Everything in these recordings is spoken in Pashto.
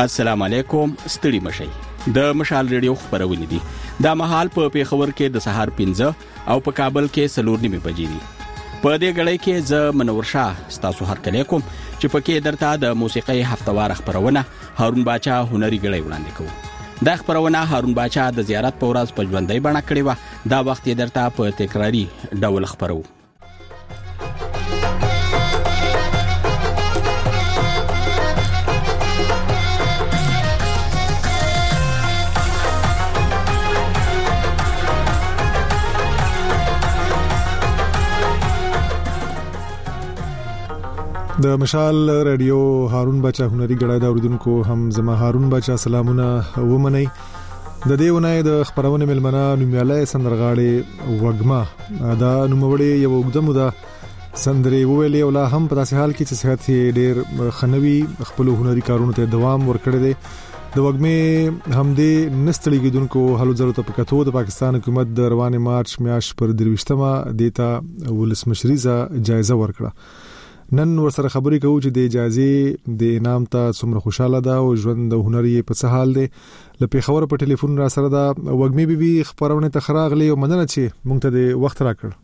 السلام علیکم. ستړي مشئ. د مشال ریډیو خبرونه دي. دا مهال په پیښور کې د سهار 15 او په کابل کې 4:30 بجې دي. په دې غړې کې ز منور شاه تاسو هر کله کوم چې پکې درته د موسیقي هفتوار خبرونه هارون باچا هنري غړې وړاندې کوي. دا خبرونه هارون باچا د زیارت په ورځ په ژوندۍ بڼه کړې و. دا وخت یې درته په تکراری ډول خبرو. د مشال ریډیو هارون باچا هنري غړای دا اوریدونکو هم زما هارون باچا سلامونه ومنئ. د دې ونای د خبرونه ملمنه نومیاله سندرغاړي وګما دا نوموړي یو وګدمو دا سندري ویلې ولا هم په داسې حال کې چې صحت ډېر خنوي خپل هنري کارونو ته دوام ورکړي دي. د وګمې هم دې نستړي کېدونکو هلو ضرورت په کتو د پاکستان حکومت د روان مارچ میاش پر 23مه دیتا ولسمشریزه جایزه ورکړه. نن ورسره خبرې کوو چې د اجازه د انعام ته څومره خوشاله ده او ژوند د هنري په څه حال دی. ل پیښور په ټلیفون را سره دا وګمې بیبي خبرونه تخراغلی او مننه چې مونږ ته د وخت راکړ.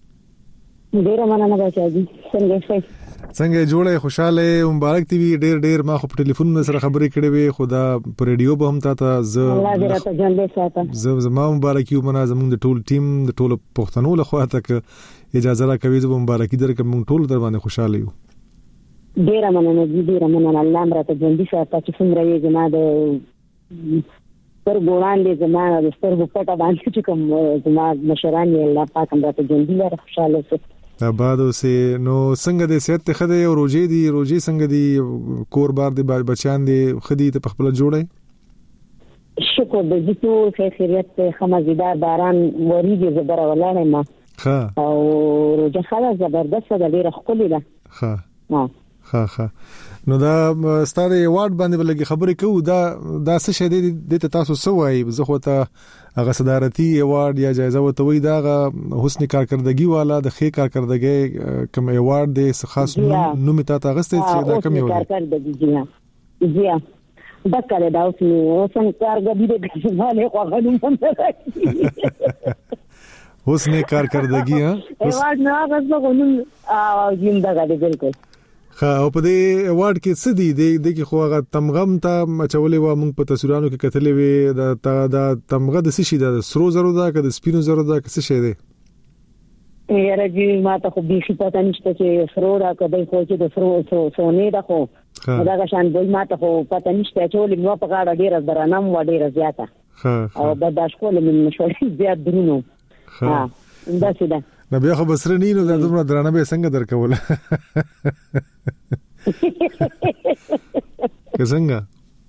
ډیره مننه بچاجي. څنګه جوړه خوشاله مبارک دی. ډیر ما خو په ټلیفون سره خبرې کړې وي خدا په ریډیو به هم ته الله دې راته ژوندې ساته. زما مبارک یو منه زموږ د ټول ټیم د ټول پښتنو له خوا ته اجازه را کوي زه مبارکي درکم. موږ ټول در باندې خوشاله یو. ډیره مننه الله امرته ژوندې ساته چې څنګه یې جنا د پر ګوان دې زما د سترګو پټه باندې چې کوم زما مشران یې الله پاک امرته ژوندې لاره خوشاله سي. آباد اوسه. نو څنګه د صحت خده او روزي څنګه دی کور بار دی بچان دی خدي ته خپل جوړه شکر دې ټول خیریت خمزیدار باران وریږي زبر ولاله ما او روزه خلاص زبردست ده ډیره خولي ده. ها نو دا ستاره ایوارډ باندې بلګي خبرې کوو دا څه شه دي د تاسو سوای زه خو ته هغه صدارتي ایوارډ یا جایزه وته وي دا حسن کارکردګي والا د خې کارکردګي کوم ایوارډ دی خاص نوم ته غسته چې دا کوم ایوارډ کارکردګي جی دکره دا اوس کارګبي دې ځاله خو غنوم هم حسن کارکردګي ایوارډ نه غوښنه غوښنه زنده غړي بالکل. او په دې ایوارډ کې څه دي د کې خو هغه تمغم ته مچولې و موږ په تصویرانو کې کتلې وي دا تمغه د څه شي د سرو زرو دا که د سپینو زرو دا څه شي دی؟ یاره جی ما ته خو به پته نشته چې سرو دا کدی خو چې د سرو سونې دا خو دا غشان دوی ما ته خو پته نشته چې ولې نو په غاړه ډیره درنم و ډیره زیاته او د داشکول من مشورې زیات درونو دا څه ده نو بیا خو بسره نینو دا دومره درانه به څنګه درکول څنګه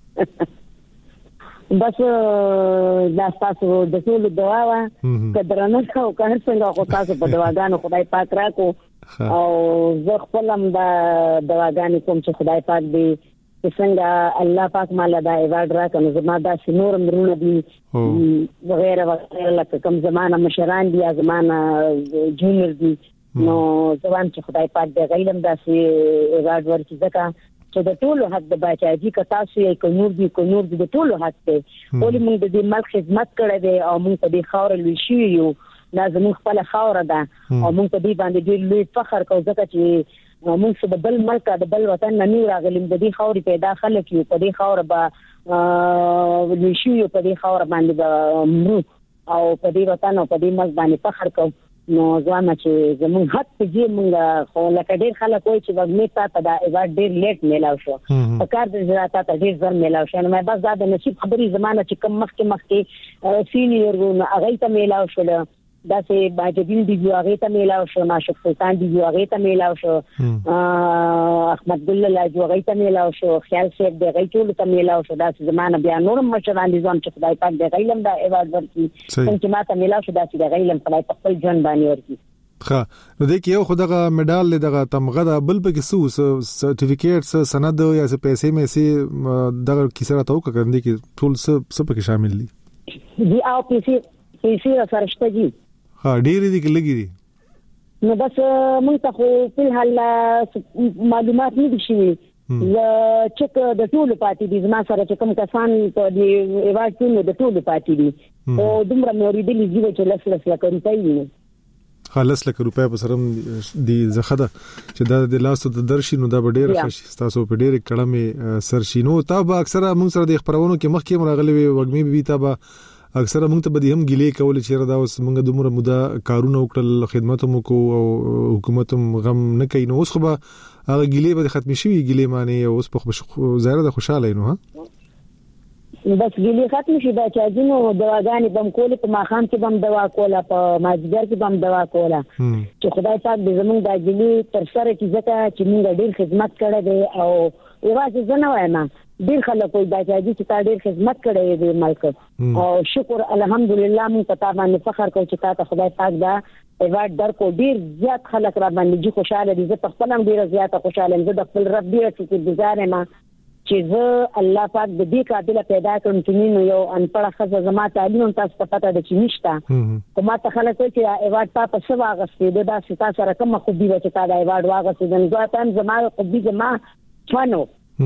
بس دا تاسو د ټول دعا وا کډرانه خو کار څنګه خو تاسو په دعاګانو خدای پاک راکو او زه خپلم دا دعاګانې کوم چې خدای پاک دې څنګه الله پاک مال دا ایوارډ راکړي زما دا شنور مرونه دي وغیرہ وغیرہ لکه کوم زمانہ مشران دي زمانہ جونیور دي نو ځوان چې خدای پاک دې غیلم دا سي ایوارډ ورکړي ځکه چې د ټولو حق د بچاجي که تاسو یې کونور دي د ټولو حق دی. ولې موږ د دې ملک خدمت کړې دي او موږ په دې خاور لوي شو یو لازم خپل خاور ده او موږ په دې باندې ډېر لوی فخر کوو ځکه چې موږ د بل ملک د بل وطن نه نیو راغلم د دې خاور پیدا خلک یو په دې خاور به لوي شو یو په دې خاور باندې به او په دې وطن او په دې ملک باندې فخر کوو. نو ځوانه چې زمون حق دې مونږه خو لکه ډېر خلک وایي چې وګمې ته دا ایوارډ ډېر لیټ میلاو شو په کار د زراعت ته ډېر ځل میلاو شو. نو مې بس دا د نصیب خبرې زمانه چې کم مخکې سینیئر ورونه هغه ته میلاو شو دا سه باجدین دی هغه ته میلاو شو معشوق سلطان دی هغه ته میلاو شو احمد ګل الله هغه ته میلاو شو خیال سیب دی هغه ټول ته میلاو شو دا زمانه بیا نورم مشران دي ځم چې خدای پاک دی غیلم دا ایوارډ ورکړي څنګه ما ته میلاو شو دا چې غیلم خدای په خپل ژوند باندې ورکړي. ښه نو د کې یو خدغه میډال دغه تمغه د بل په کې سرټیفیکیټ سند یا څه پیسې مې سي دغه کیسه راته وکړم کې ټول څه په کې شامل دي دی او پیسې سره دي ها ډېری دي کې لګي دي نو بس موږ ته خو په حال معلومات نه دي شوي چې د ټولو پاتې دي زما سره چې کوم کسان په دې ایوارډ کې د ټولو پاتې دي او دومره موریدلي دي چې لس لک روپۍ خالص لکه روپیا په سرم دی زخده چې دا د لاسو د درشي نو دا ډېر خوشي تاسو په ډېر کلمې سرشینو تا به اکثره موږ سره د خبرونو کې مخکې مراغلي وګمي بي تا به اکثره موږ ته به هم ګیلې کول چې دا اوس موږ دومره موده کارونه وکړل خدمات مو کو او حکومت غم نه کوي نو اوس خو به هغه ګیلې به ختم شي ګیلې معنی اوس په ظاهر د خوشاله نو ها بس ګیلې ختم شي دا چې ځینو دواګانې بم کول په ماخام کې بم دوا کوله په ماجګر کې بم دوا کوله چې خدای پاک دې زموږ د ګیلې تر سره کې ځکه چې موږ ډېر خدمت کړې دي او یوازې زنه وایم ډیر خلک وایي دا چې تا ډیر خدمت کړې دی ملک او شکر الحمدلله موږ په تا باندې فخر کوو چې تا خدای پاک دا ایوارډ درکو ډیر زیات خلک را باندې خوشاله دي زه په خپل هم ډیر زیات خوشاله یم زه د خپل رب ډیر شکرګزار یم چې زه الله پاک د دې قابل پیدا کړم چې نو یو انپړه خزه زما تعلیم تاسو ته پته ده چې نشته کومه ته خلک وایي چې ایوارډ تا په څه واغستې دا ستا سره کوم خوبي و چې تا دا ایوارډ واغستې نو دا تم زما خوبي زما فنو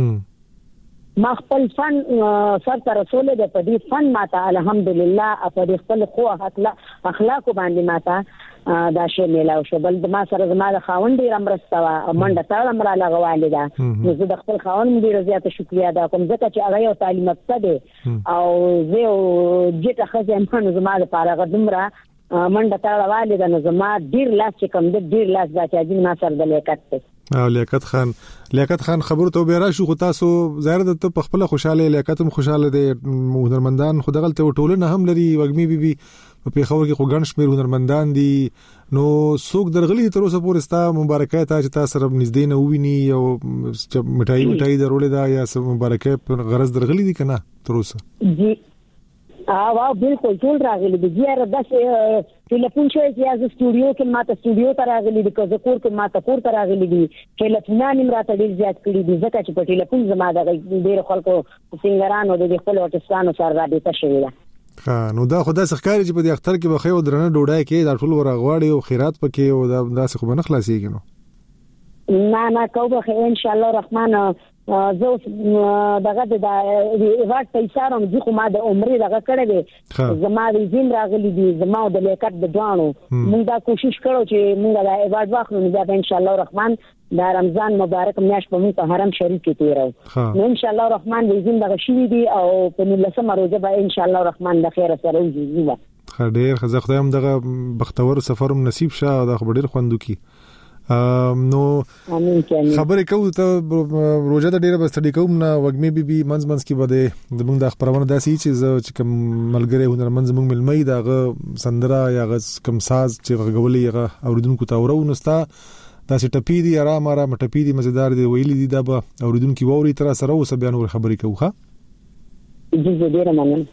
ما خپل فن سر تر رسول د پدې فن ماته الحمدلله په دې خپل خو اخلاق باندې ماته دا شی میلاو شو بل ما سره زما د خاوند ډیر امرستوا منډه تاړه امر لغواله ده نو زه د خپل خاوند ډیر زیاته شکریا ده کوم ځکه چې هغه یو تعلیم یافته او زه جته خزم خن زما د پاره غدمره منډه تاړه والي ده نو زما ډیر لاس چې کوم ډیر لاس دا چې ما سره د لیاقت او لیاقت خان خبرو ته بیره شو خو تاسو ظاهر د ته خپل خوشاله لیاقت هم خوشاله دي هنرمندان خو دغلت ټولنه هم لري وګمي بي په پیښور کې خو ګڼ شمیر هنرمندان دي نو څوک درغلي تر اوسه پورې ستا مبارکای ته چې تاسو سره نږدې نه وویني او مټای درولې دا یا مبارکای په غرض درغلي دي کنه تر اوسه جی واو بالکل ټول راغلي دي یاره داسې ټلیفون شوی چې از سټوډیو کې ماته سټوډیو ته راغلي دي که کور کې ماته کور ته راغلي دي ټلیفونان هم راته ډیر زیات کړي دي ځکه چې په ټلیفون زما د ډیر خلکو سنگرانو د خپل آرټستانو سره رابطه شوې ده نو دا خدای څخه چې په دې اختر کې به خو درنه ډوډۍ کې دا ټول ورغواړي او خیرات پکې او دا داسې خو نه خلاصيږي نو نه کوبه ان شاء الله الرحمن زه دغه د ایوارډ پیسارم چې خو ما د عمرې دغه کړې دي زما د زین راغلي دي زما د لیاقت د ځانو موږ دا کوشش کړو چې موږ دا ایوارډ واخلو نو بیا ان شاء الله الرحمن دا رمضان مبارک میاشت په موږ حرم شریف کې تیرو نو ان شاء الله الرحمن د زین دغه شوی دي او په 19 روزه به ان شاء الله الرحمن د خیر سره وځي خډیر خزه خدایم دغه بختور سفرم نصیب شه دا خبر خوندو کی نو خبرې کوو ته روزه د ډیره بستړي کوم نه وګمي بي منځ کې بده د موږ د خبرونه داسې چې کوم ملګری هنرمند زموږ ملمي دغه سندره یا کوم ساز چې غوولي هغه اوریدونکو ته ورونستا دا چې ټپی دي آرام ټپی دي مزیدار دي ویلي دي دا به اوریدونکو ووري تر سره اوس بیان ور خبرې کوو ښه جزء ډیره مننه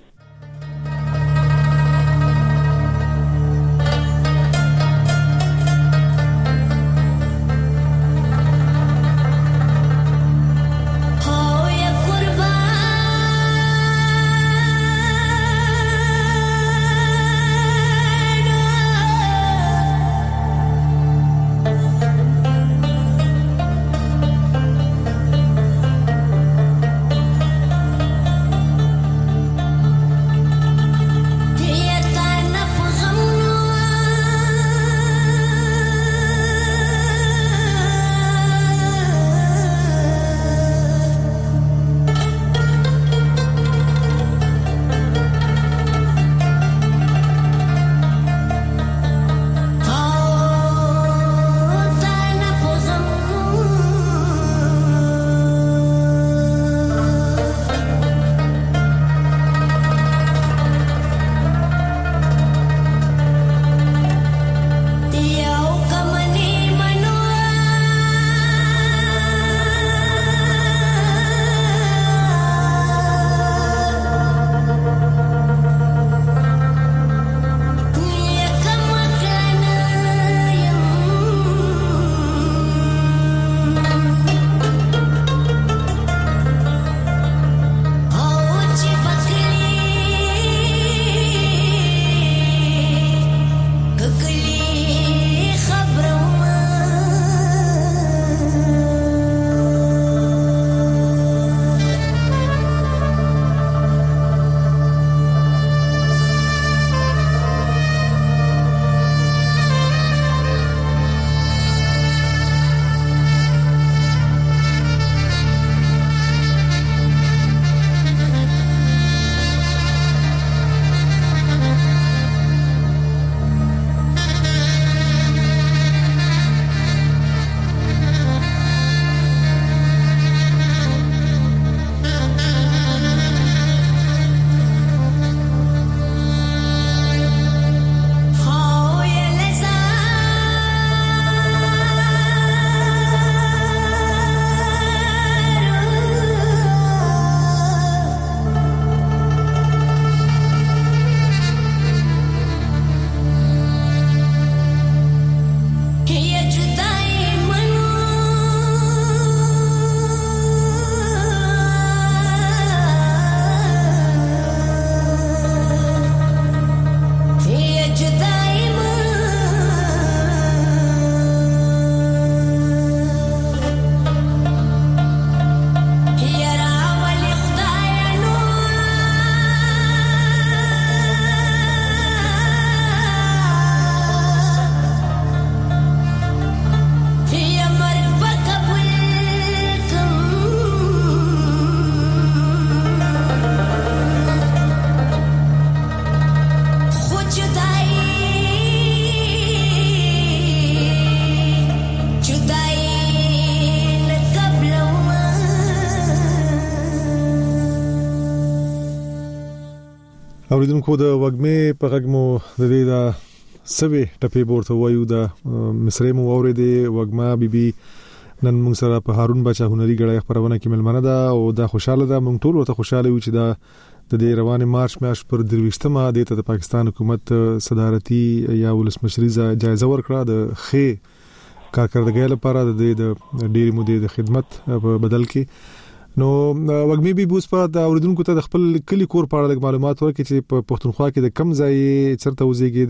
اوریدونکو د وګمې په غږمو د دې دا سوي ټپي ورته وایو د مصری مو اورېدې وګما بیبي نن موږ سره په هارون بچا هنري غړای خبرونه کې ملمنه ده او دا خوشاله ده موږ ټول ورته خوشاله یو چې دا د دې رواني مارچ میاشت پر 23مه د پاکستان حکومت صدارتي یا ولسمشري جایزه ورکړه د خې کارکړدګۍ لپاره د ډېری مودې د خدمت په بدل کې نو وګمې بي بوس په د اوریدونکو ته د خپل کلی کور په اړه معلومات ورکړي چې په پښتونخوا کې د کم ځای چرته وزيږي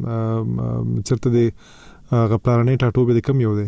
دي چرته د غپلارنې ټاټوبه د کم یو دی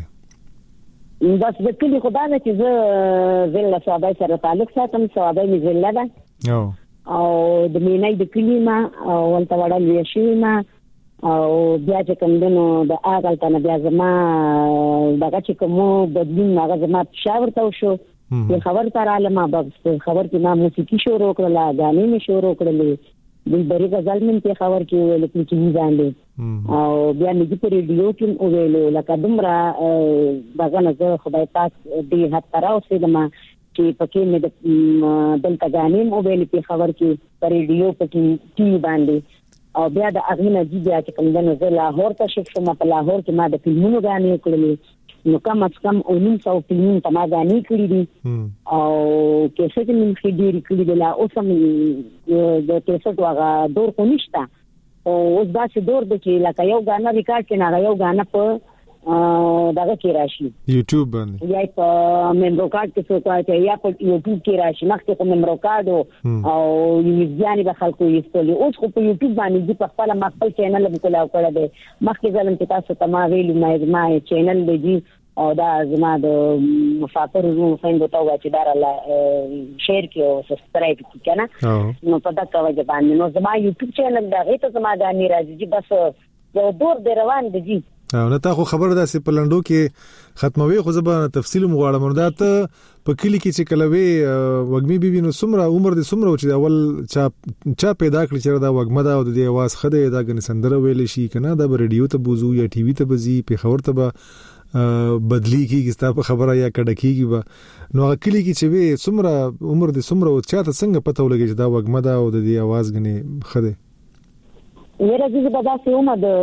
بس د کلی خدای چې زه زله صوابای سره تعلق ساتم صوابای می زله ده او د مینای د کلی ما او ولته وړل ویشي ما او بیا چې کوم دنو د اګل تنه بیا زما دغه چې کوم بدلون هغه زما شاور ته شو د خبر تر عالمه بس خبر کې ما موسیقي شروع کړل غانې می شروع کړل د بری غزل من په خبر کې ویل چې ځاندې او بیا مې په ریډیو کې ویل لکه دمرا دغه نه خدای پاک دې حد تر اوسه دما چې پکې مې د دلته غانې مو ویل په خبر کې په ریډیو پکې ټي باندې او بیا د اغینه دي بیا چې کوم د نزل لاهور ته شپ شم په لاهور کې ما د فلمونو غانې کړلې نو کم از کم 900 فلمونه تما غانې کړې دي او کیسه کې من کې ډېری کړې دي لا اوسم د کیسه واغه دور کو نشتا او اوس دا چې دور د چې لکه یو غانا ریکارډ کې نه یو غانا په دغه کې راشي یوټیوب باندې یا په ممبر کارت کې څه کوي یا په یوټیوب کې راشي مخکې په ممبر کارت او یوزیانی به خلکو یستولي اوس خو په یوټیوب باندې په خپل خپل چینل به کولاو کړی دی مخکې ځلم چې تاسو ته ما ویلو ما چینل دی او دا زما د مسافر روم فیند ته واچ دار الله شیر کې او سبسکرایب کی کنه نو په دا کوجه باندې نو زما یوټیوب چینل دا غیته زما د امیر راځي بس یو دور دی روان دی نه تا خو خبر ده چې پلندو کې ختموي خو زبر تفصیل مغواړم دا ته په کلی کې چې کلوي وګمي بيبي نو سمره عمر دي سمره چې اول چا پیدا کړی چې دا وګمه دا د دې आवाज خده دا غن سندره ویل شي کنه دا ریډیو ته بوزو یا ټي وي ته بزي په خبر ته بدلی کیږي ستا په خبره یا کډه کیږي به نو کلی کې چې وي سمره عمر دي سمره او چاته څنګه پته ولګي چې دا وګمه دا او د دې आवाज غني خده میرا جزء بداسه اومه د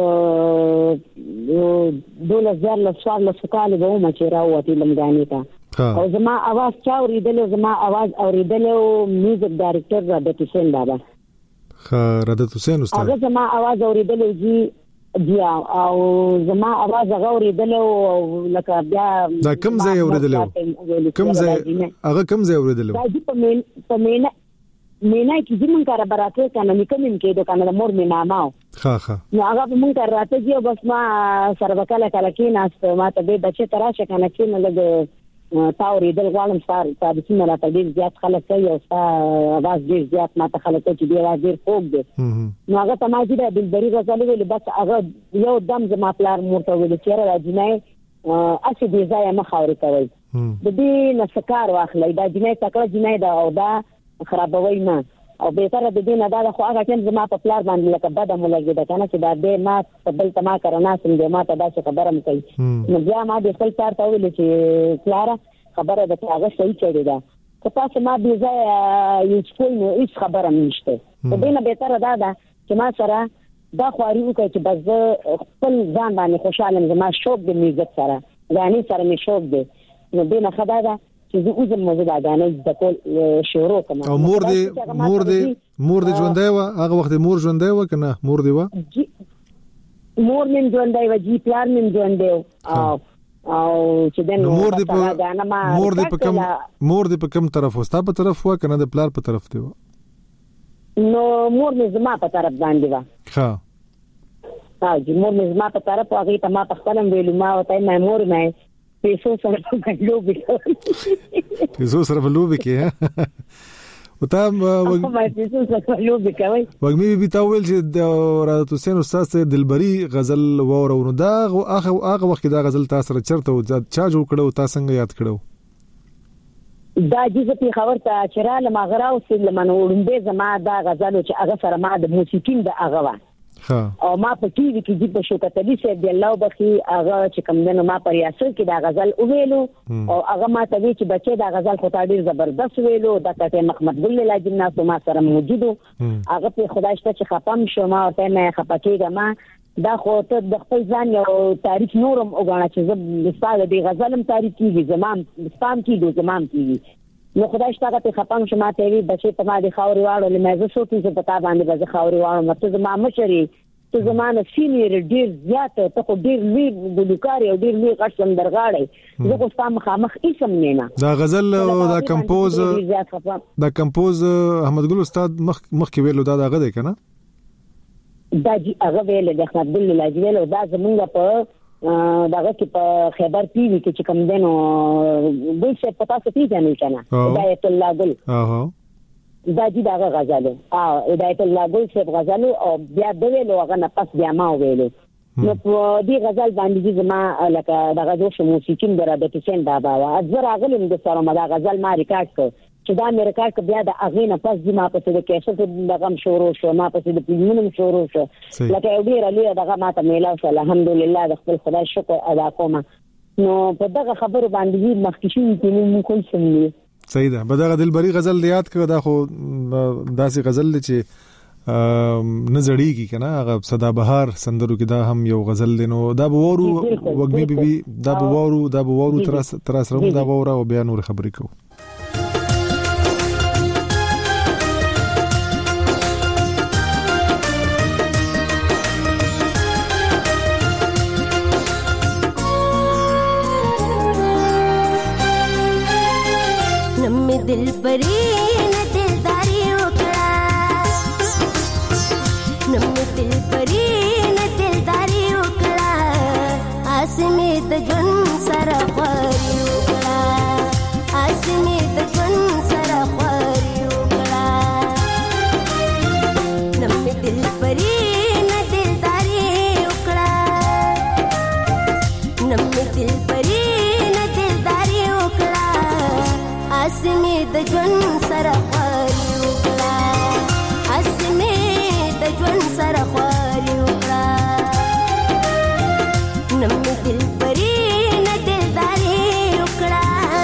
2014 کال به اومه چې راوتی لمګانی ته او زما आवाज چا اوریدل زما आवाज اوریدل او میوزیک ډایرکټر رادت حسین بابا رادت حسین استاد هغه زما आवाज اوریدل بیا او زما आवाज هغه اوریدل او لکه بیا دا کوم ځای اوریدل کوم ځای هغه کوم ځای اوریدل دا په مینا کې زمون کار براته کنه نکم کې د کنه مور می ماماو ها نو هغه مون کار راته دی بس ما سره وکاله کله کې ناست ما ته به بچی تراشه کنه کې نه لګ تاوري دل غالم سار تاسو نه راته ډیر زیات خلک کوي او आवाज ډیر زیات ما ته خلک چې ډیر ډیر خوب دي نو هغه تماجی د دلبري غزل ویل بس هغه یو دم زما پلار مرته ویل چې راځي نه اسی دې ځای ما خاوري کوي د دې نسکار واخلې دا جنې تکړه جنې دا او دا خرابوي ما او به تر د دې نه دا خو هغه چې زما په پلار باندې لکه بد مولګي دا کنه چې دا دې ما قبل تما کرنا سم دې ما ته دا څه خبره مکي نو بیا ما د خپل کار ته ویل چې کلاره خبره ده چې هغه صحیح چړي دا که تاسو ما دې ځای یو څه نو هیڅ خبره نشته په دې نه به تر دا چې ما سره دا خواري وکړي چې بس خپل ځان باندې خوشاله زما شوق د میوزیک سره غاني سره می شوق دی نو دې نه خدای دا چې زه اوس موږ دا غانې د کول شروع کوم او مور دې ژوندۍ و هغه وخت مور ژوندۍ و کنه مور دې و مور من ژوندۍ و جی پلان من ژوندۍ او چې دنه مور دې په کوم طرف وستا په طرف و کنه د پلان په طرف دی نو مور مې زما په طرف باندې و ها چې مور مې زما په طرف هغه ته ما په خپل ویلو ما او ته مې مور مې پیسو سره لوبي پیسو سره لوبي کې وتا پیسو سره لوبي کوي وګمي بي تا ویل چې د رادت حسین استاد ته دلبري غزل وورو دا هغه وخت دا غزل تاسو سره چرته چا جوړ کړو تاسو څنګه یاد کړو دا جزء په خبر ته چراله مغراو سل منو وړاندې زما دا غزل چې هغه سره ما د موسیقین د هغه او ما په ټي وي کې د شوکت علي صاحب دی الله وبخي هغه چې کوم دنه ما پر یاسر کې دا غزل ویلو او هغه ما ته وی چې بچي دا غزل خو ډیر زبردست ویلو د کته محمد ګل لاجن ناس ما سره موجودو هغه په خدای شته چې خپم شوم او ته مې خپکیږم ما دا خو ته د خپل ځان یو تاریخ نورم وګڼه چې زه ستاسو د غزلم تاریخ کیږي زمام سپام کیږي زمام کیږي نو خدای شته ته خپم شوم ته وی بچي په ما د خاوري واړو لمزه شو چې پتا باندې به خاوري واړو مته زما مشري ته زمانه سینیر ډیر زیات ته خو ډیر لوی ګلوکار او ډیر لوی غټ سندرغاړي زه خو ستاسو مخامخ اسم نه دا غزل دا کمپوز احمد ګل استاد مخ کې ویلو دا غده کنه دا جی هغه ویل د احمد ګل لاجی ویل دا زمونږ په داغه کې په خیبر ټي وي کې چې کوم دنو ګل څه پتا څه پیژنې کنه هدایت الله ګل دا جی دا غزل هدایت الله ګل څه غزل او بیا د ویلو هغه نه پس بیا ما ویلو نو په دې غزل باندې زما لکه دغه جوش موسیقي درابه تشین دا باوا ازر غلم د سره ما دا غزل ما ریکارډ کړ چې دا مې ریکارډ کړ بیا د اغه نه پس دې ما په دې کیسه دغه شروع شو ما په دې فلمونو شروع شو لکه یو ډیر علي دغه ما ته میلا شو الحمدلله د خپل خدای شکر ادا کوم نو په دغه خبرو باندې مخکشین کې مو کوم سمې صحیح ده بدغه دلبری غزل یاد کړه دا خو داسې غزل چې نظریږي کنه هغه صدا بهار سندرو کې دا هم یو غزل دینو دا بوورو وګمي بي دا بوورو تر سره دا ووره او بیا نور خبرې کو दिल परी न दिलदारी उकड़ा नम दिल परी न दिलदारी उकड़ा आसमें त जन सरा ख्वारी उकड़ा आसमें त जन सरा ख्वारी उकड़ा नम दिल परी न दिलदारी उकड़ा नम दिल परी न दिलदारी उकड़ा आसमें د ژوند سره خواري وکړه اسمه د ژوند سره خواري وکړه نم دل پرې نه دلداري وکړه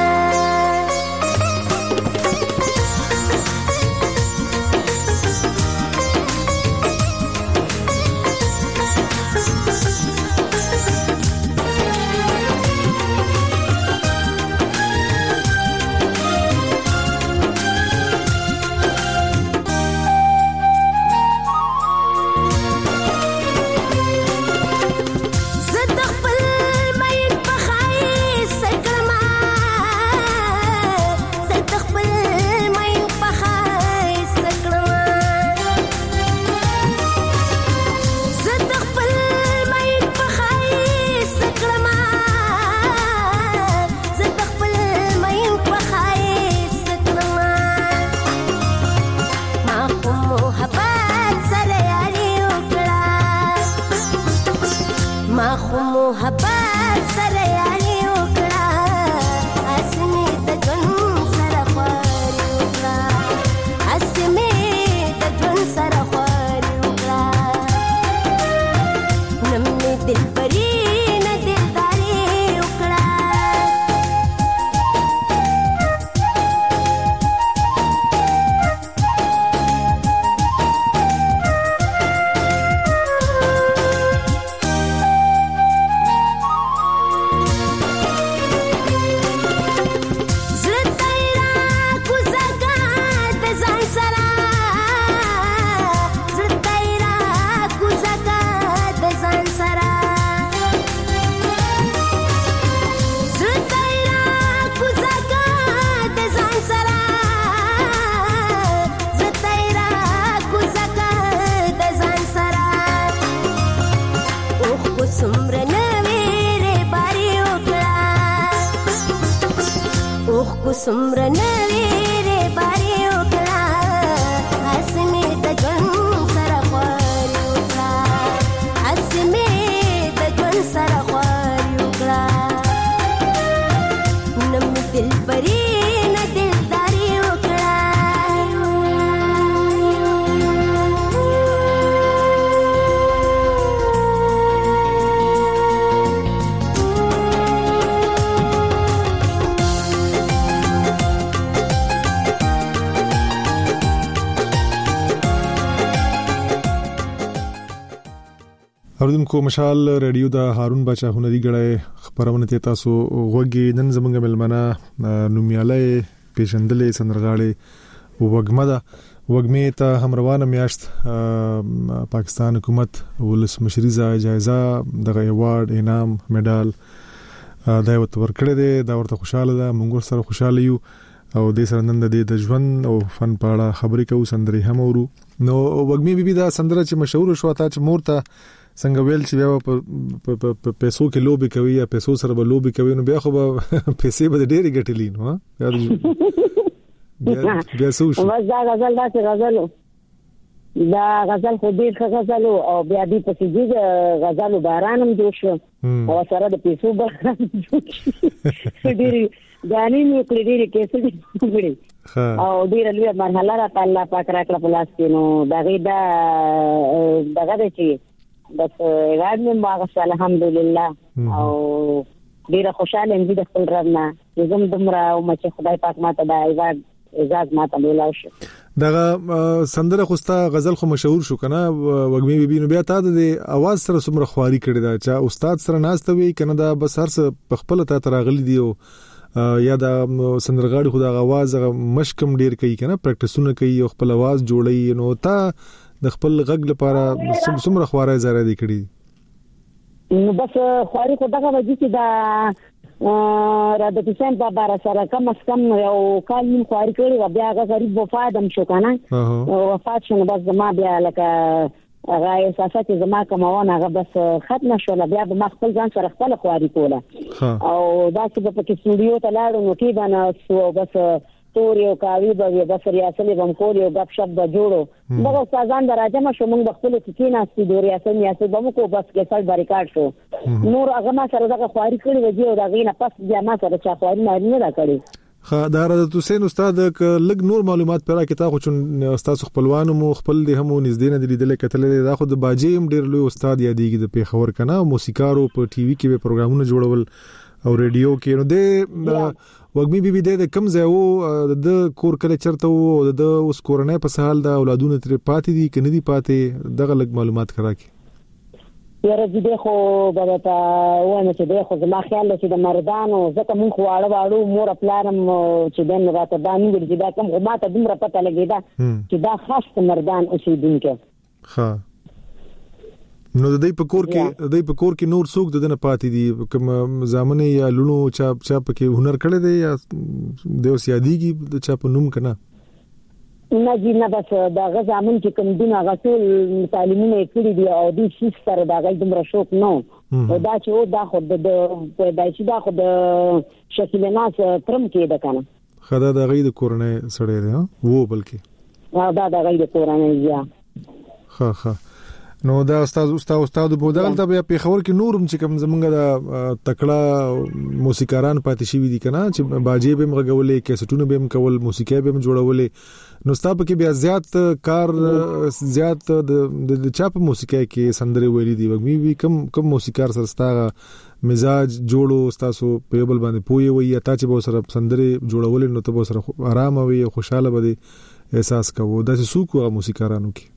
سمره نویره باری وکړه اسمه د ژوند سره خواري وکړه اسمه د ژوند سره خواري وکړه نم دل پرې نه دلداري وکړه اوردونکو مشال رادیو د هارون بچا هنري غړای خبرونه ته تاسو وګي نن زمونږ ملمنه نومیاله پیژندلې سندرغاړي وګمه ده وګمه ته هم روانه میاشت پاکستان حکومت ولس مشریزه جایزه دغه ایوارډ انعام میډال دا ورکړه ده دا ورته خوشاله ده موږ سره خوشاله یو او د سره نن د ژوند او فن په اړه خبرې کوو سندري هم ورو نو وګمه بیبي دا سندره چې مشهور شو تا چې مورته څنګه ویل چې بیا په پیسو کې لوبي کوي یا پیسو سره به لوبي کوي نو بیا خو به پیسې به ډېری ګټلې نو بیا سوش بس دا غزل خو ډېر ښه غزل او بیا دې په دې غزل باران هم جوړ شو او سره د پیسو باران ډېری غانې مې کړې ډېری کیسې دې او ډېر لوی مرحله را الله پاک راکړه په لاس کې نو دغه چې بس غاړ مې واغس الحمدلله او ډېر خوشاله یم د خپل رب نه چې زم دمره او چې خدای پاک ماته دا اجازه ماته ملو شو دغه سندره خوستا غزل خو مشهور شو کنه وګمه بیبي نو بیا تا د اواز سره څومره خواري کړی دا چې استاد سره ناشته وی کنه دا بس هر څه په خپل ته تراغلي دی او یا دا سندرغاړي خو د اواز مشکم ډیر کوي کنه پریکټیسونه کوي او خپل اواز جوړي نو تا د خپل غږ لپاره څومره خواري زاره دي کړی نو بس خواري خو دغه وجه چې دا را د حسین بابا سره کم اس کم یو کال من خواري کړی بیا هغه غریب وفات هم شو کنه وفات شنه بس ما بیا لکه هغه احساسات زما کومونه هغه بس ختم شول بیا به خپل ځان سره خپل خواري کوله او دا چې په کې سټوډیو ته لاړو نو کې باندې سو بس تور یو کاوی به بس ریاستي بم کول یو غب شپ به جوړو دغه استادان دراجه ما شو موږ خپل کې ناستې د ریاستي بم کو بس کې سل باریکاډ شو نور هغه ما سره دغه خواري کړی وځي او دغه نه پس بیا ما سره چا خواري نه را کړی خدای د حسین استاد لګ نور معلومات پر راکې تا خو چون استاد خپلوانو مو خپل د همو نږدې نه لیدل کتل دا خو د باجی هم ډیر لوی استاد یادېږي د پیښور کنه موسیقارو په ټي وي کې به پروګرامونه جوړول او ریډیو کې نو د وګمي بیبي د کم ځای وو د کور کله چرته وو د اوس کورنۍ په سال د اولادونو تر پاتې دي کنه دي پاتې دغه لګ معلومات کراکي یاره دې خو به تا ونه چې دې خو زما خیال چې د مردانو زکه مونږ واړو مور خپلارم چې دن راته باندې ورځي دا کوم ماته دومره پته لګیدا چې دا خاص مردان اوسیدونکو ها نو د دې په کور کې نور څوک دنه پاتې دي کوم ځامنه یا لونو چا پکې هنر کړی دی یا د اوس یادېږي د چا په نوم کنه نه جی نه بس دا غزامن چې کوم دین هغه ټول تعلیمونه کړی دی او د شي سره دا غي دومره شوق نو او دا چې دا خو د دایشي دا خو د شکل ناس ترم کې ده کنه خدا دا غي د کورنۍ سره دی وو بلکې دا غي د کورنۍ یا ها نو دا استاد بودال ته په خبر کې نورم چې کوم زمونږ د تکړه موسیقاران پاتې شي دي کنه چې باجی به مغولې کیسټونه به کول موسیقي به جوړولې نو ستاسو کې بیا زیات کار زیات د چاپ موسیقي کې سندري ویلي دي وګمي کم موسیقار سره ستاسو مزاج جوړو تاسو په بل باندې پوي وي یا تاسو به سره سندري جوړولې نو ته به سره آرام وي او خوشاله بده احساس کوو دا چې سوق موسیقارانو کې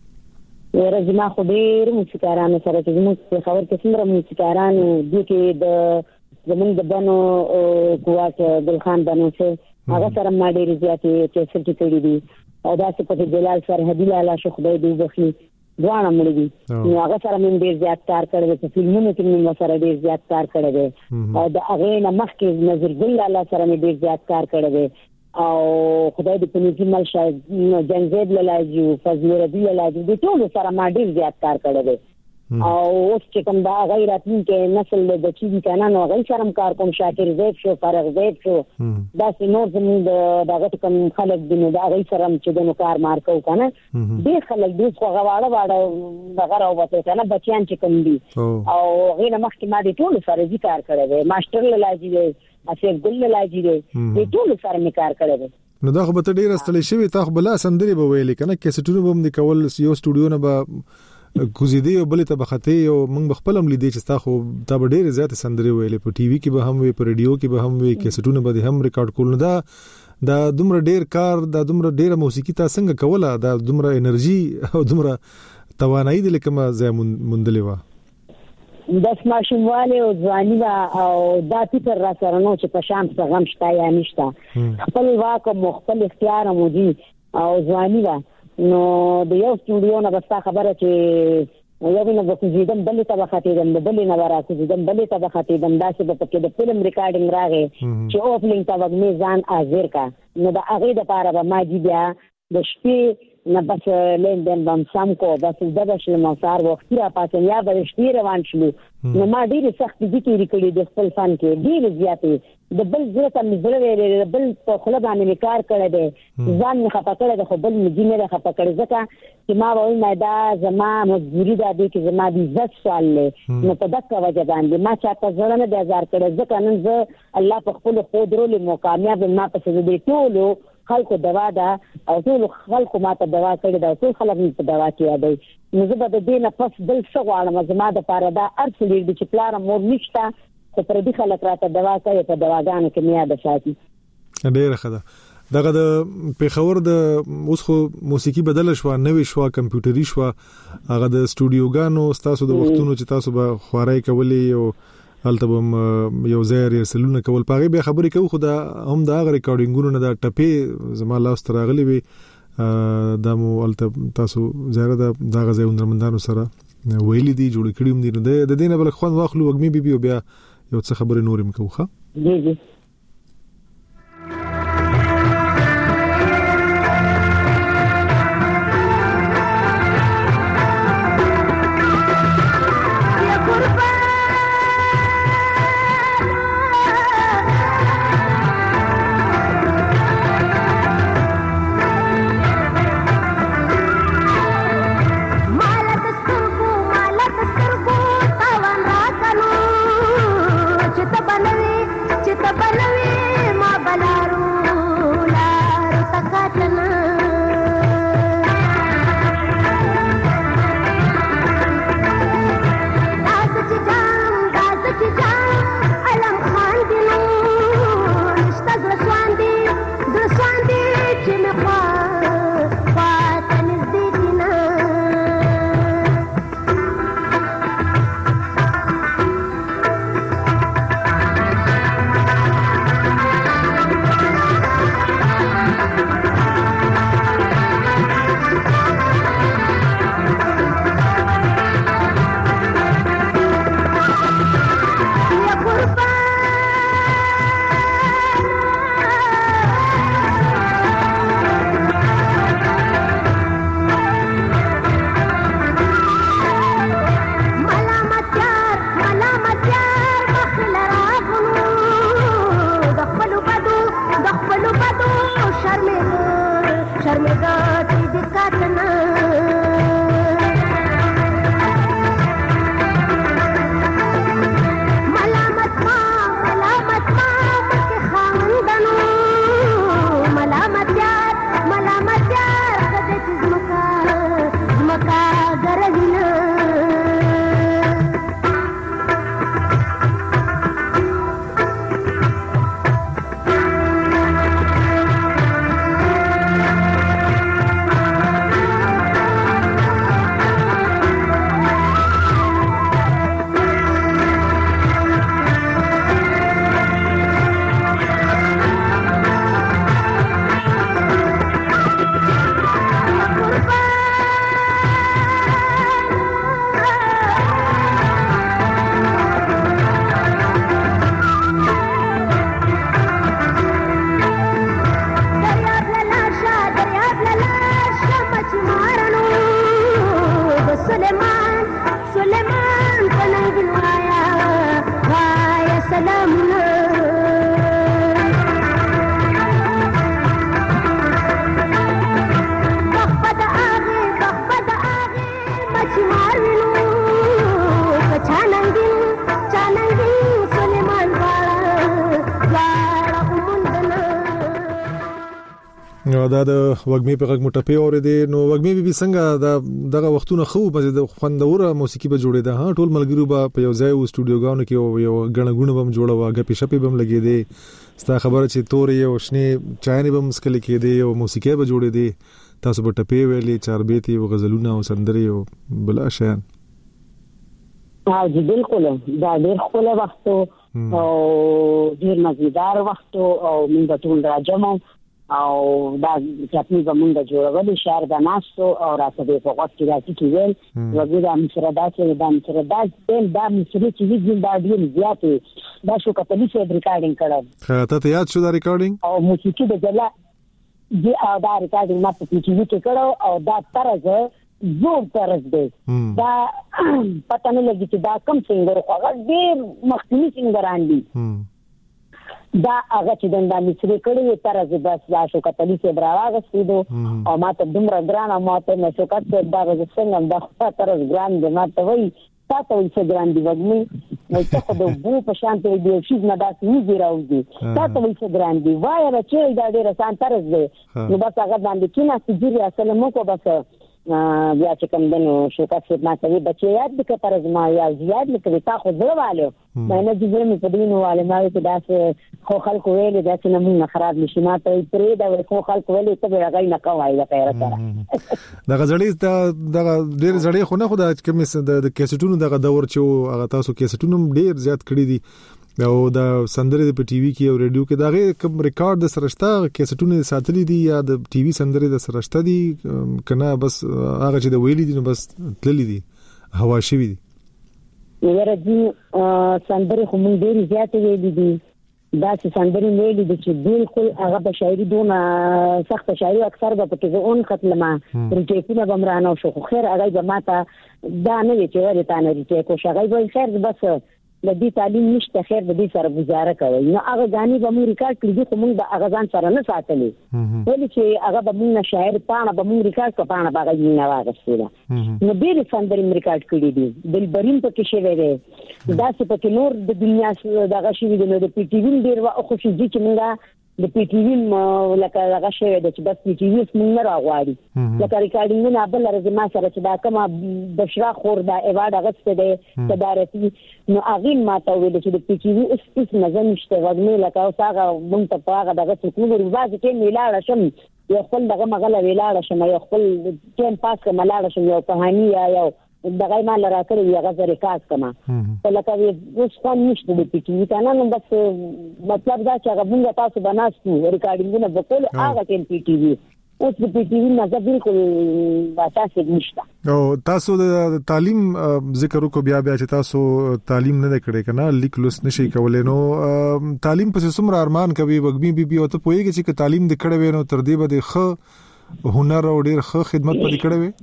ورځما خو ډېر موسیقارانو سره چې موږ خبر کې څومره موسیقارانو دي کې د زمونږ د بنو قوات ګلخان بنو چې هغه سره ما ډېر زیاتې چې کړي دي او دا چې په جلال سرحدي لاله شو خدای دې بخي ځوان مړ دي نو هغه سره موږ ډېر زیات کار کړی په فلمونو کې موږ سره ډېر زیات کار کړی دی او د هغه نه مخکې نظر ګل لاله سره موږ ډېر زیات کار کړی دی او خدای دې په نږدې مل شاید جنزيد لالاجو فضل ربي لالاجو د ټول سره ما ډیر زیات کار کړی دی او اوس چې کوم دا غیرت کې نسل د بچی دي کنه نو غي سره کار کوم شاکر زید شو فرغ زید شو دا نور زموږ دغه کوم خلک دي نو دا غي سره چې د کار مار کو کنه ډیر خلک دې خو غواړه دغه راوته کنه بچیان چې کوم دي او غیر مخکې ما دې ټول سره ذکر کړی دی ماستر لالاجی دی اسې ګل لالاجی دی دې ټول سره می کار کړی دی نو دا خو به ډیر استلې شوی تا خو بلا سندري به ویلې کنه کیسټونه به هم کول یو سټوډیو نه به کوزیدي او بل ته بخته او موږ خپلم لیدې چې تا خو تا به ډیر زیات سندري ویلې په ټي وي کې به هم وي په ریډیو کې به هم وي کیسټونه به هم ریکارډ کول نو دا دومره ډیر کار دا دومره ډیر موسیقي تا څنګه کوله دا دومره انرژي او دومره توانایي د کومه ځای مندلې و د ماشومواله او ځواني او دا فکر را سره نو چې په شام څه غم شته یا نشته خپل واک او خپل اختیار مو دي او ځواني نو د یو سټوډیو نه بس خبره چې یو نه بخوزیدم بلې ته بخاتیدم بلې نه راکوزیدم بلې ته بخاتیدم داسې په کې د فلم ریکارډینګ راغی چې اوپننګ ته وګمې ځان حاضر کا نو د هغه د پاره به ما جی بیا د شپې نه بس لیندن بم سم کو بس د بشل مسار وخت را پاتې یا به شپې روان شلو نو ما ډېر سخت دي کې ریکړې د خپل فن کې ډېر زیاتې د بل زړه ته مزړه ویلې بل په خله باندې کار کړی دی ځان نه خپه کړی د خو بل مې نه خپه کړی ځکه چې ما وایي نه دا زما مجبوری ده چې زما د عزت سوال لې نو په دغه وجه باندې ما چاته ځړنه د هزار کړی ځکه نن زه الله په خپل خود رول مو کامیاب ما په څه دې ټولو خلکو دوا ده او ټول خلکو ماته دوا کړی دا ټول خلک په دوا کې دی نو زه به د دې نه پس بل څه غواړم زما د پاره دا ارڅ لري چې پلار مور نشته چې پر دې خلک راته دوا کوي په دواګانو کې میاد ساتي ډېر ښه ده دغه د پیښور د اوس خو موسیقي بدل شو نوې شو کمپیوټري شو هغه د سټوډیوګانو تاسو د وختونو چې تاسو به خوارای کولې او البته یو ځای ریسلونه کول پاغي به خبرې کوي خو دا هم دا ریکارډینګونو نه دا ټپې زما لاس تراغلي وي د مو البته تاسو زیاره دا غزه هنرمندانو سره ویلي دي جوړ کړی هم دي د دینه بل خوان واخلو وګمې بي بیا یو څه خبرې نورم کوخه جی دا د وګمې په غږ مټپې اورېدې نو وګمې به څنګه دغه وختونه خو په خوندوره موسیقي به جوړېده ها ټول ملګرو به په یو ځای او سټوډیوګانو کې یو غنغونه بم جوړوا غپې شپې بم لګېدې ستا خبره چې تورې او شنه چاینه بم مسکل کېدې او موسیقي به جوړېدې تاسو په ټپې ویلې چاربېتي او غزلونه او سندري او بل شیان. جی بالکل دا ډېر خپل وخت او ډېر مزیدار وخت او موږ ټول راځم او دا چې موږ جوړول شهر د ناستو او راته په وخت کې راځي چې ویل وګړي د مصرادات دا مصري چې دا ډېر زیات دا شو کتلی چې ریکارډینګ کړم. ته یاد شو دا ریکارډینګ او موسیقي د جلا دی دا ریکارډینګ ما په ټي وي کې کړو او دا طرز زور طرز دی دا پته نه لګي چې دا کم سنگر هغه ډېر مخکې سنگران دي دا هغه چې د مصری کړي طرز بس دا شو کتلی چې براغه سیدو او ما ته دومره ګرانه ما ته نشو کته دا څنګه دا طرز ګران دی ما ته وایي تاسو یې ګران دی وګمې نو ته خو د بو په شان ته دی شي نه داسې نه راوځي تاسو یې ګران دی وای را چې دا ډېر آسان طرز دی نو بس هغه باندې کینا سجری اصل مو کو بس بیا چې کوم دنو شو کاسه ما ته بچي یاد د طرز ما یا زیات لیکي تا خو زړوالو مې نه دې مې په دینو والے ما ته داسې خو خلکو ویل دا چې نه خراب نشي ما ته پرې دا خو خلکو ویل ته هغه نه کوي دا خیره سره دا غزړې دا ډېر زړې خو نه خو دا کوم د کیسټونو دغه دور چې هغه تاسو کیسټونو ډېر زیات کړی دي او دا سندرې د ټي وي کې او ریډیو کې دا غي کوم ریکارډ د سرشتہ کیسټونه ساتلې دي یا د ټي وي سندرې د سرشتہ دي کنه بس هغه چې د ویلې دي نو بس تللې دي هوا شي دي ورته سندرې خو مونږ ډېر زیات ویلې دي دا چې سندرې ویلې دي چې بالکل هغه په شاعري دونه سخت شاعري اکثر به پکې اون ختمه ریټیکونه بمرانه شو خو خیر هغه به ماته دا نه وی چې ورته نه ریټیکو شغای به خیر بس د دې تعلیم نشته خیر د دې سره گزاره کوي نو هغه غاني به مو ریکارډ کړی خو موږ د هغه ځان سره نه ساتلې ولې چې هغه به موږ شاعر پانه به موږ ریکارډ کو پانه باغ یې نه واغستله نو ډېر سندرې ریکارډ کړې دي دلبرین په کې شوی دی دا چې په نور د دنیا دغه شي دی نو د پی ټی وی ډېر خوشي دي چې موږ د پی ټی وی لکه هغه شوی دی چې بس پی ټی وی موږ نه راغواړي لکه ریکارډینګونه بل راځي ما سره چې دا کومه بشرا خور دا ایوارډ غوښته دی صدارتي نو هغه ما ته ویل چې د پی ټی وی اس نظم نشته وګمه لکه او هغه مونږ ته هغه دغه څه کوم ورځ کې میلاړ شم یو خپل دغه مغله ویلاړ شم یو خپل ټیم پاس کوم لاړ شم یو کہانی یا یو دغه ما لرا کړی هغه ریکارډ کما لکه اوس کوم نشته د پی ټی وی کنه نو بس مطلب دا چې هغه مونږ تاسو بناستو ریکارډینګونه وکول هغه ټیم پی ټی وی اوس د پی ټی وی نه بالکل اساسي نشته او تاسو د تعلیم ذکر وکړو بیا چې تاسو تعلیم نه کړی کنه لیک لوس نشي کولای نو تعلیم په څومره ارمان کوي وګمي بي او ته پوهیږي چې تعلیم د کړه وینو تر دې به د هنر او ډیر ښه خدمت پدې کړه وي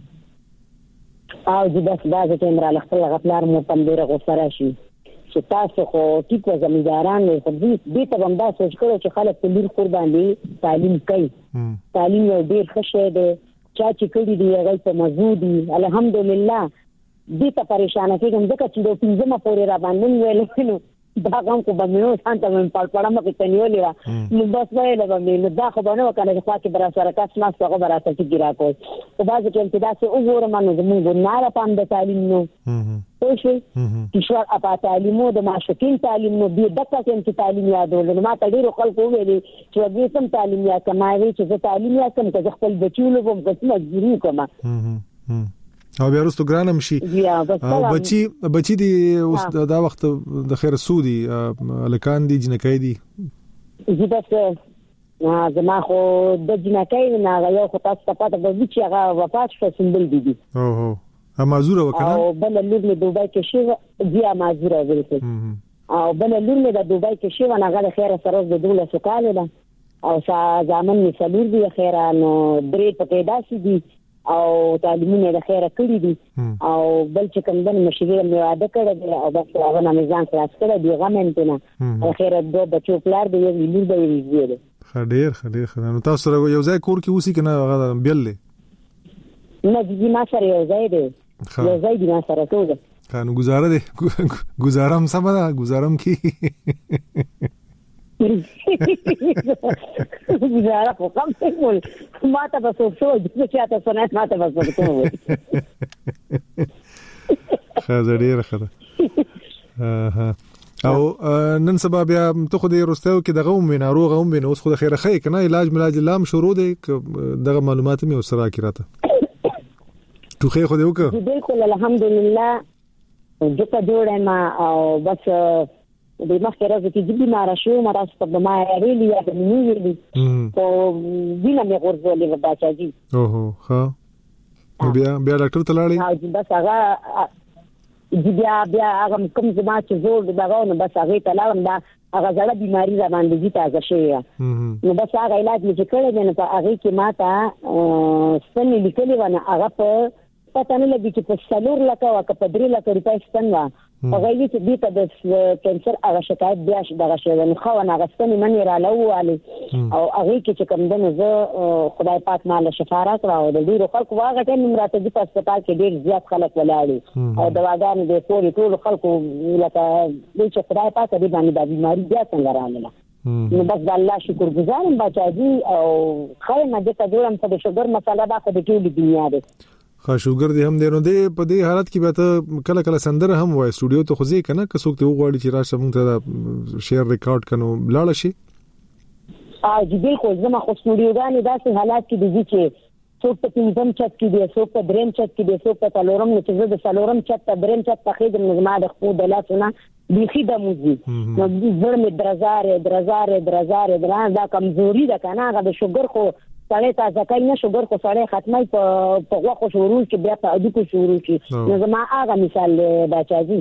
او د بس بازه تمره خپل غفلار مو تم ډیره غوسره شي چې تاسو خو ټیپ زمینداران خو دې ته هم دا سوچ کړو چې خلک په لور قربان دي تعلیم کوي تعلیم یو ډیر ښه شی دی چې کړي دی هغه په موجودي الحمدلله دې ته پریشان کېږم ځکه چې د پنځمه پورې را باندې ویل نو دا کوم کو بمنو سانته من پړپړه مکه تنیولې نو بس ویل بمنو دا خو باندې وکړه چې خاطر برا سره کاس ما څنګه برا ته ګیرا کوي په بازو کې چې دا څه وګورم نو زموږ نه را پام د تعلیم نو اوسه چې شو اپا تعلیمو د ماشکین تعلیم نو دې دغه چې تعلیم یادول نو ما ته ډیرو خلکو ویلي چې دې سم تعلیم یا کماوي چې تعلیم یا کم چې خپل بچیو په قسمه ګیرو کومه او بیا وروسته ګرانم شي بچی دی اوس دا وخت د خیر سودی لکان دی جنکای دی زه بس زما خو د جنکای نه یو خو تاسو ته پته به چې هغه وفات شو سیمبل دي اوه معذور وکنه او بل لور می دوبای کې شي بیا معذور ویل او بل لور می د دوبای کې شي ونه غل خیر سره د دوله سکاله ده او ځامن می سلور دی خیر نو درې پټه داسي دي او تعلیمونه د خیره کړی دي او بل چې کوم د مشوره مې واده کړی دی او بس هغه نه ځان خلاص کړی دی غمنته نه خیره دوه بچو پلار دی یو لور دی ویل خډیر نو تاسو سره یو ځای کور کې اوسې کنه هغه بیل له نه دي ما سره یو ځای دی یو ځای دی ما سره ټول کانو گزاره دی گزارم سمه گزارم کی گزاره خو کم څه ما ته به څه چې تاسو نه ما ته به څه کوم خزر ډیر خدا او نن سبا بیا ته خو دې روستو کې دغه ومه ناروغ هم ویني اوس خو د خیره خې کنه علاج لام شروع دی دغه معلومات مې وسره کړه ټوخه خو دې وکړه بالکل الحمدلله دغه جوړه ما او بس د مخکې راځي چې بیمار شو مرز په ما ریلی یا د نیولې او وینه مې ورزولې په بچاجي اوه ها بیا ډاکټر ته لاړې ها بس هغه بیا هغه کوم زما چې زور دغه نو بس هغه ته لاړم دا هغه ځړه بیماری را باندې دي تازه شوی نو بس هغه علاج مې کړی دی نو په هغه کې ماته سن لیکلي ونه هغه په پته نه لګي چې په 4 لک او په 3 لک روپۍ ستن وا هغه یې چې دې ته د کینسر هغه شکایت بیا دغه شوی نو خو نه غستنی منی را لوواله او هغه کې چې کوم دنه زه خدای پاک مال شفاعت راو د ډیرو خلکو واغه ټیم راته د هسپتال کې ډیر زیات خلک ولاړي او دواګانې د ټول خلکو لکه چې خدای پاک دې باندې د بیماری بیا څنګه راغله نو بس د الله شکر گزارم بچاجي او خیر نه دې ته جوړم په شوګر مساله دا په ټولې دنیا ده خا شوګر دې هم دینو دې په دې حالت کې به ته کله سندره هم وای سټوډیو ته خو ځې کنه که څوک ته وغواړي چې راشه موږ ته شیر ریکارډ کنو لاړ شي جی بالکل زما خو سټوډیوګانې داسې حالات کې دي چې څوک په پنځم چت کې دي څوک په دریم چت کې دي څوک په څلورم نه چې زه د څلورم چت ته دریم چت ته خېدم نظم د خپل د لاسونه بيخي د موزي نو زړه مې درزاره دا کمزوري ده کنه هغه د شوګر خو سړی تازه کوي نه شوګر خو سړی ختمای په غوښو شروع چې بیا په اډو کې شروع شي نو زما هغه مثال بچاجي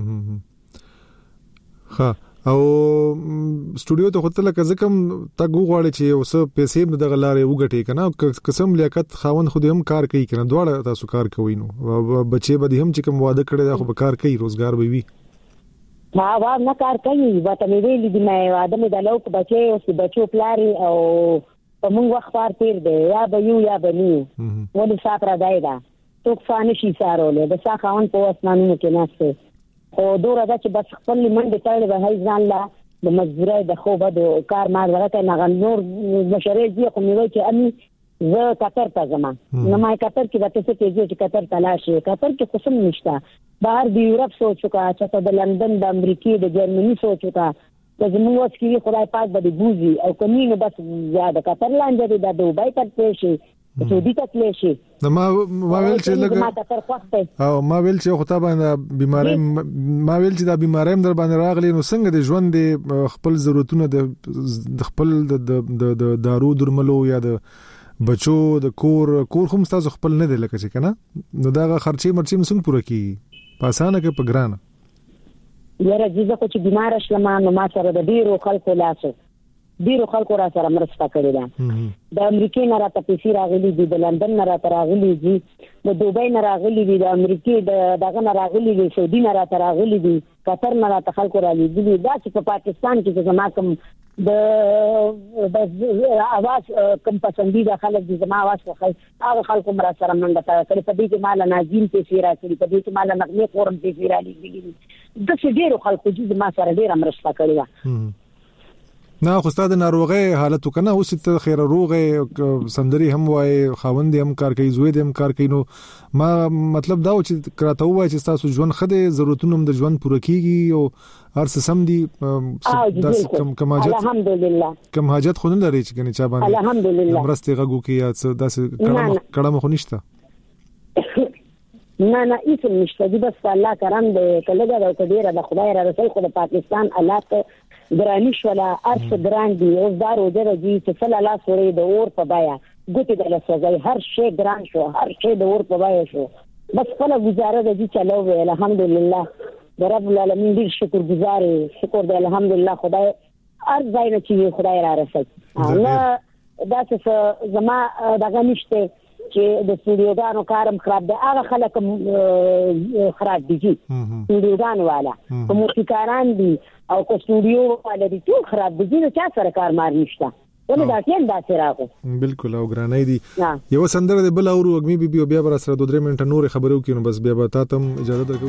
ها او سټوډیو ته هوتل کزه کم تا غوړی چې اوس پیسې د غلارې وګټي کنه قسم لیاقت خاوند خو هم کار کوي کنه دواړه تاسو کار کوي نو بچي به هم چې کوم واده کړي دا خو به کار کوي روزګار به وي وا نه کار کوي وته مې ویلې دي مې واده مې د لوک بچي او بچو پلاري او په موږ وخت پار تیر دی یا به یو یا به نیو ولې ساتره دی دا څوک فانه شي سارولې د ساخاون په اسمانونو کې ناشته خو دوره دا چې بس خپل منډه تړلې به هي ځان لا د مزدوري د خوبه د کار ما ورته نه نور بشری دی خو مې وایي چې امي زه قطر ته ځم نو ما قطر کې به څه کېږي چې قطر ته لاشي قطر کې قسم نشته بهر د یورپ سوچو کا چې د لندن د امریکای د جرمني سوچو کا د زموږ وسکي خدای پاک به بوزي او کني نو بس زیاده قطر لاندې د دوبۍ ته شي سعودي ته شي ما ویل چې لګ او ما ویل چې خو ته باندې بیماری ما ویل چې دا بیماری در باندې راغلی نو څنګه د ژوند خپل ضرورتونه د خپل د دارو درملو یا د بچو د کور هم تاسو خپل نه دی لکه چې کنه نو دا خرچي مرچي څنګه پوره کی پاسانه کې پګرانه یاره جزه خو چې بیمار شلم نو ما سره د ډیرو خلکو را سره مرسته کړې ده د امریکای نه راته پیسې راغلي دي د لندن نه راته راغلي دي د دوبۍ نه راغلي دي د امریکای دغه نه راغلي دي سعودي نه راته راغلي دي قطر نه راته خلکو راغلي دي دا چې په پاکستان کې زما کوم د اواز کوم پسندیده خلک دي زما اواز خو هغه خلکو مرا سره منډه کړې په دې کې مال ناظم پیسې راکړي په دې کې مال نغمه قرم پیسې راغلي د څه ډیرو خلکو چې زما سره ډیره مرسته کړې ده نه خو ستاسو د ناروغي حالت کنه اوس ته خیر روغه سندري هم وای خاوند هم کار کوي زوی هم کار کوي نو ما مطلب دا و چې کراته وای چې تاسو ژوند خده ضرورتونه د ژوند پوره کیږي او هر څه سم دي داس کم حاجت الحمدلله کم حاجت خو نه لري چې کنه چا باندې الحمدلله مرسته غو کې یا څه داس کړه خو نشته نه هیڅ نشته دي بس الله کرم دې کله دا ډیره د خدای را رسول خو د پاکستان حالات درانیش ولا ارس دران دي او دارو درجی چې صلی الله سورې د اور په بیا ګوتې د لسوځي هر شی ګران شو هر شی د اور په بیا شو بس خپل گزاره د دې چلو وی الحمدلله رب العالمین دې شکر گزارې شکر دې الحمدلله خدای هر ځای نه چې خدای را رسول الله دا څه زما دغه نشته چې د سټوډیوګانو کارم خراب دی هغه خلک خراب دي سټوډیوګان والا موسیقاران دي او کو سټوډیو والا دي ټول خراب دي چې چا سره کار مار نشته ونه دا ټیم دا سراغو بالکل او ګرانای دي یو سندره د بل اورو اګمی بي بیا بر سره 2-3 منټه نور خبرو کینو بس بیا به تاسو اجازه درکو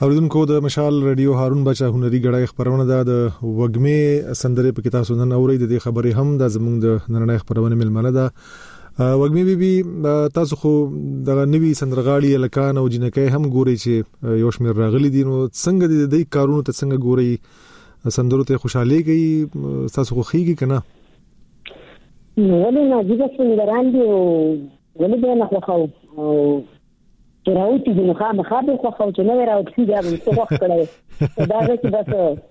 اوریدونکو د مشال رادیو هارون بچا هنري غړای خبرونه د وګمې سندره په کتاب سنن اوري د خبرې هم د زموږ د نړۍ خبرونه ملمنه ده وګمې بيبي تاسو خو د نوي سندرغاړي لکان او جنکې هم ګوري چې یو شمیر راغلي دي نو څنګه د دې کارونو ته څنګه ګوري سندرو ته خوشاله گئی تاسو خو خيږي کنه ولې نه دې سندران دي ولې به نه خو راوتی دي نو خامخابه خو چې نه راوتی دا به څه وخت کړی دا چې بس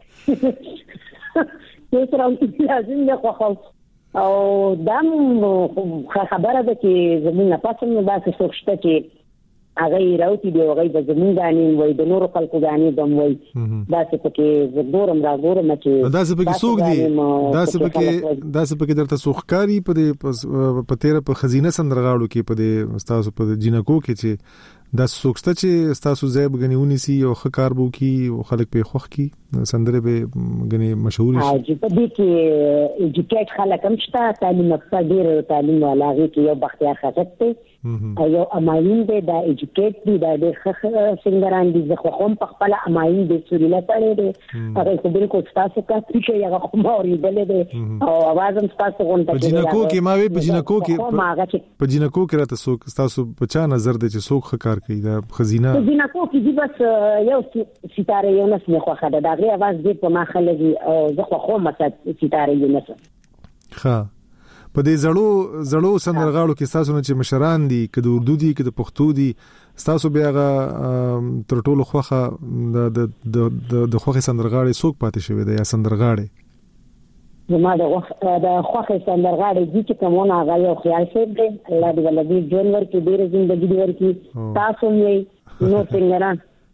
چې راوتی لازم نه خو او دم خبره ده چې زمون نه پاتم نه باسه سوچته چې هغه راوتی دی هغه د زمون غانې وای د نورو خلکو غانې دم وای دا څه پکې زګورم چې دا څه پکې سوق دي دا څه پکې درته سوخکاری په تیر په خزینه سندرغاړو کې په تاسو په جنکو کې چې دا سوکسته چې تاسو زیب غنیونی سي او خکار بو کی او خلک په خوخ کی سندره به غنی مشهور شي چې په دې کې ایجوکیټ خلک هم شته تعلیم په ډیر تعلیم ولاغي کې یو بختیار خاصت ته یو اماین دې دا ایجوکیټ دي دا ډېر سنگران دي زه خو هم په خپل اماین دې سوريله پړې دي هغه خو بالکل تاسو کا چې هغه خو موري دلې دي او आवाज هم تاسو غونډه کې جنکو کې ما وی په جنکو کې راته سوک تاسو په چا نظر دې چې سوک خکار کوي دا خزینه جنکو کې دي بس یو ستاره یو نس نه خو خاله دا غي आवाज دې په ما خلګي او زه خو مته ستاره یو نس ها په دې زړو سندرغاړو کې تاسو نه چې مشران دي کده اردو دي کده پښتو دي تاسو بیا تر ټولو خوخه د خوخه سندرغاړي څوک پاتې شوی دی یا سندرغاړي زما د خوخه سندرغاړي چې کومونه هغه یو خیال شه دی الله دې ولدي جنور کې ډېر ژوندۍ دی ورکی تاسو یې نو څنګه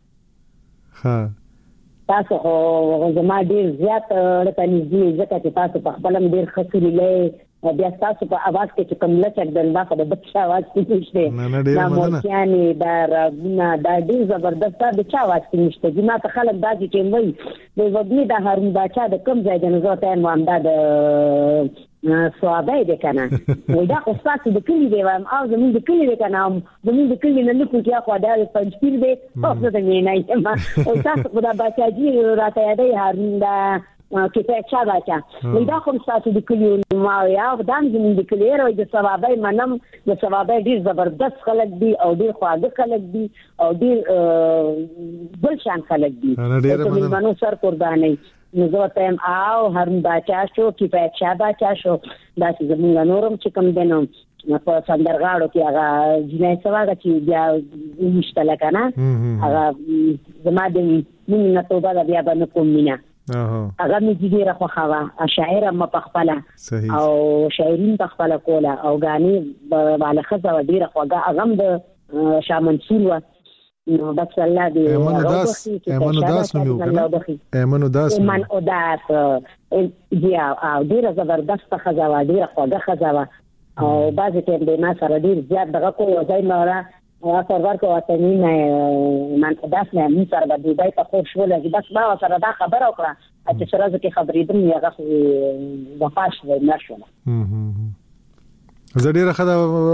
ها تاسو زما ډېر زیات لته نږدې ځکه چې تاسو په خپل ډېر خسرېلې بیا تاسو په आवाज کې کوم لچک دنده په بچا आवाज کې نشته دا مورچاني دا ربنا دا ډېر زبردست د چا आवाज کې نشته جما ته خلک دا چې وایي د وګړي د هارون بچا د کم ځای د نزوت ان وام دا سوابای د کنه وای دا خو تاسو د کلی دی وام او زموږ د کلی دی کنه زموږ د کلی نه لیکو چې خو دا پنځپیر دی او څه نه نه او تاسو خدا بچا جی راته یادې هارون دا کې څه چا بچا وای دا خو تاسو د کلی ما یا دام زموږ د کلی راوي د سوابای منم د سوابای ډیر زبردست خلک دي او ډیر خواږه خلک دي او ډیر بل شان خلک دي په منو سر قرباني نزوته او هارون بچا شو کې په چا بچا شو دا چې زموږ نورم چې کوم دینم په سندرغاړو کې هغه جنې سواګه چې بیا مشتله کنه هغه زما د مینه توبه بیا باندې کوم مینه هغه مې ډیره خوښه شاعر ما پخپله او شاعرین پخپله کوله او غاني بالا خزه ډیره خوګه هغه د شامنسول نو بس الله دې ایمانو داس نو ایمانو داس بیا او ډیره زبردست خزه ډیره خوګه خزه او بعضی ټیم به ما سره ډیر زیات دغه کوو ځای مورا او سرور کو وطنی نه من داس نه من سره د دوی په خو شو لګي بس ما سره دا خبر او کړه چې سره ځکه خبرې دم یې هغه وفاش و نه شو زړه خدا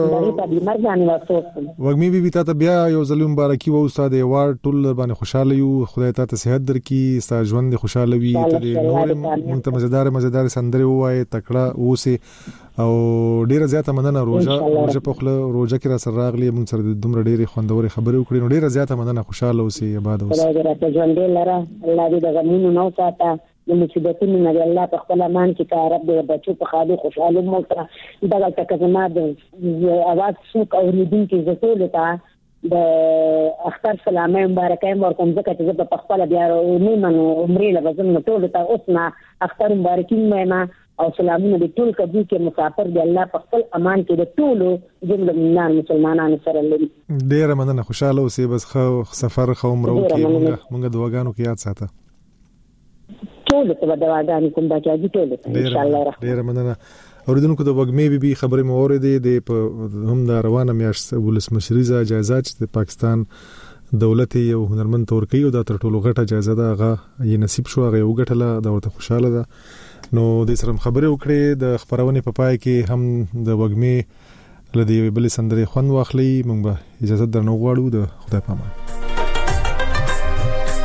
وګمی بي ته بیا یو ظلم مبارکي و استاد ایوارډ ټول باندې خوشاله یو خدای ته صحت درکړي ستا ژوند خوشاله وي ته نور مونږ مزیدار سندره وای تکړه اوسه او ډیره زیاته مننه روزه په خله روزه کې را سره راغلی مونږ سره د دومره ډیره خوندوري خبرې وکړې نو ډیره زیاته مننه خوشاله اوسې آباد اوسې ژوند لره الله دې د غمونو نو ساته د مصیبتونو نه الله په خپل امان کې کا رب دې بچو په خالي خوشاله مو کړه دغه تکزما د اواز څوک اوریدونکو زټول ته د اختر سلامه مبارکه ورکوم ځکه چې په خپل بیا نیمنو عمرې له وزن ټول ته اوسنا اختر مبارکي مې او سلامونه د ټول کبي کې مسافر دی الله په خپل امان کې د ټولو جمله مسلمانانو سره لري ډیر مننه خوشاله اوسې بس خو سفر خو عمره کې مونږ دواګانو کې یاد ساته ټول ته دواګانو کوم بچاږي ټول ان شاء الله ډیر مننه اوریدونکو د وګمې بي خبرې موريدي د هم د روانه میاشت ولسمشریزه جایزه چې د پاکستان دولت یو هنرمند تورکی او د تر ټولو غټه جایزه ده هغه یې نصیب شو هغه وګټله دا ورته خوشاله ده نو د سره خبرې وکړې د خبرونه په پای کې هم د وګمې لدی بل سندري خوند واخلي مونږ به اجازه درنو غواړو د خدای پامان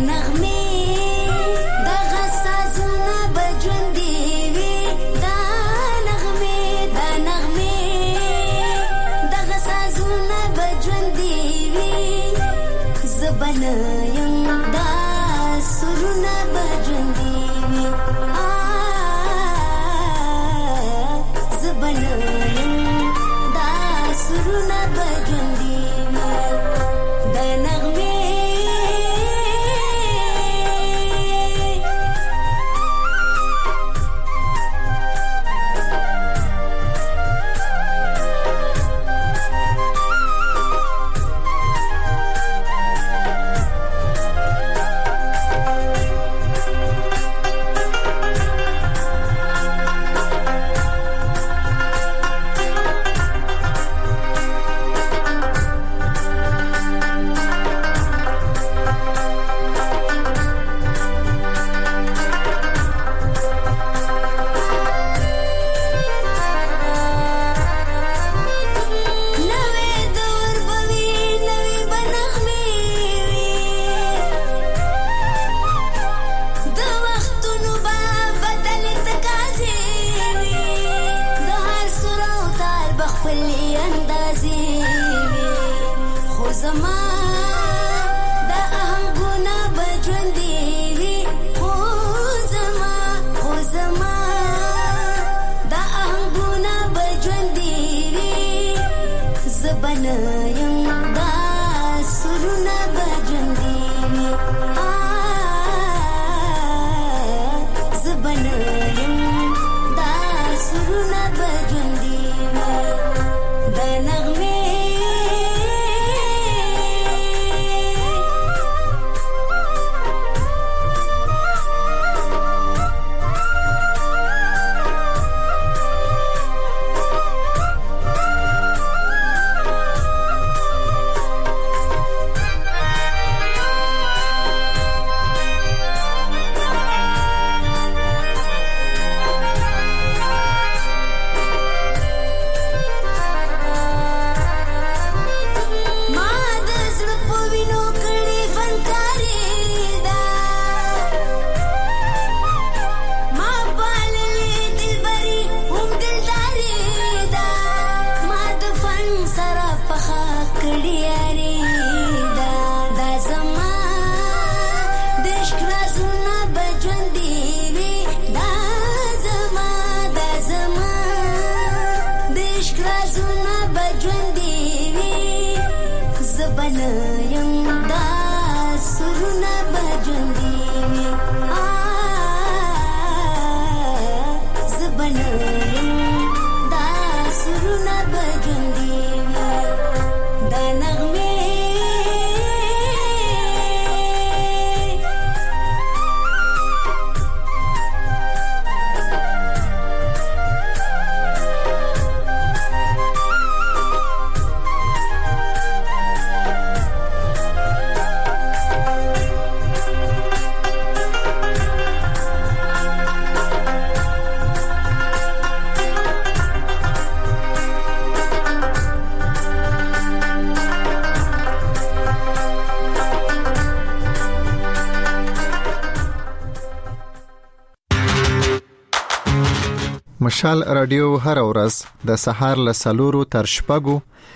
مشال رادیو هر ورځ د سهار له 4 تر 6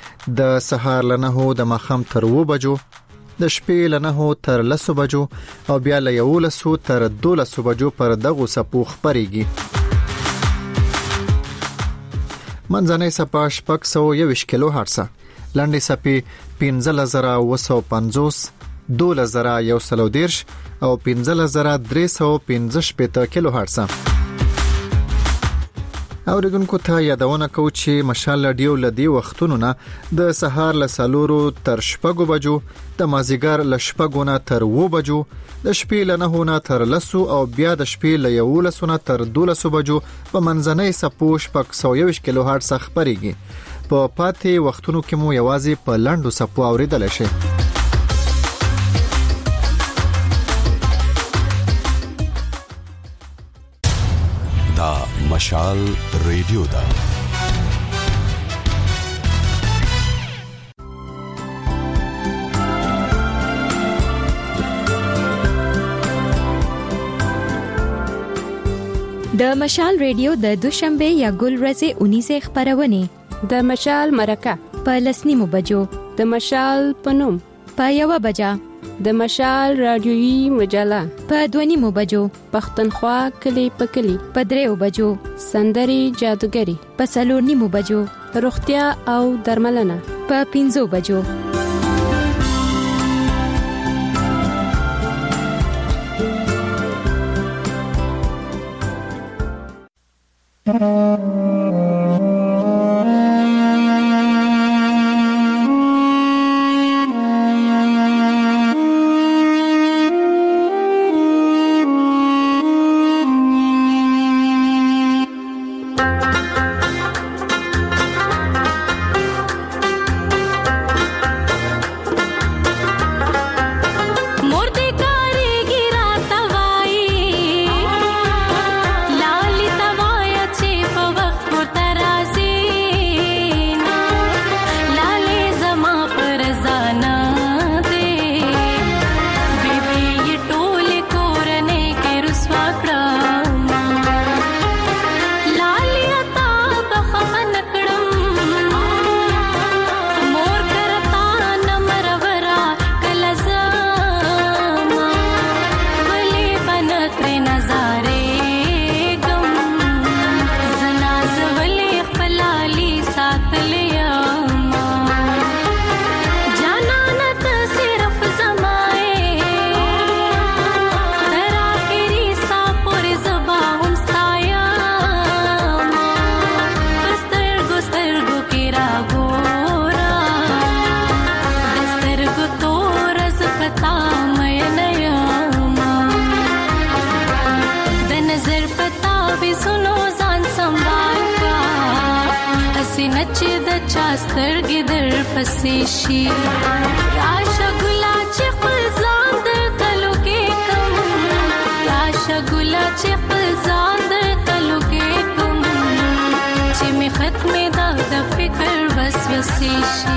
د سهار له 9 د مخام تر 2 بجو د شپې له 9 تر 10 بجو او بیا له 11 تر 12 بجو پر دغه سپو خبريږي. منځنۍ سپا شپږ 120 کیلو هرتز، لاندې سپي 15950 2110 او 15315 کیلو هرتز. اوریدونکو ته یادونه کوم چې مشال رادیو لدی وختونو نه د سهار له 4 تر 6 بجو، د مازیګر له 6 نه تر 2 بجو، د شپې له 9 نه تر 10 او بیا د شپې له 11 نه تر 12 بجو په منځنۍ سپو 120 کیلو هرتز خبريږي. په پاتې وختونو کې مو یوازې په لاندو سپو اوریدل شي. مشال ریډیو دا د مشال ریډیو د دوشنبه یا ګل ورځې 19 خبرونه د مشال مرکه په لسنیمو بجو، د مشال پنوم په 1 بجا، د مشال رادیویی مجله په 2 بجو، پښتونخوا کلی په کلی په 3 بجو، سندري جادوګری په 4 بجو، روغتیا او درملنه په 5 بجو. سترګې در پسې شي راشه ګلا چې خپل ځان درته لوګې کم، راشه ګلا چې خپل ځان درته لوګې کم، چې مې ختمې دا د فکر وسوسې شي.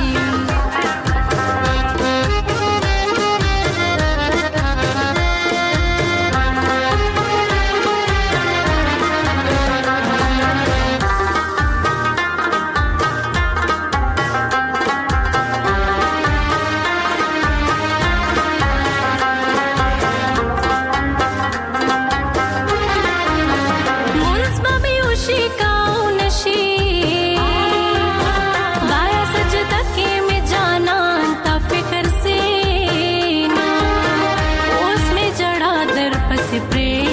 Pre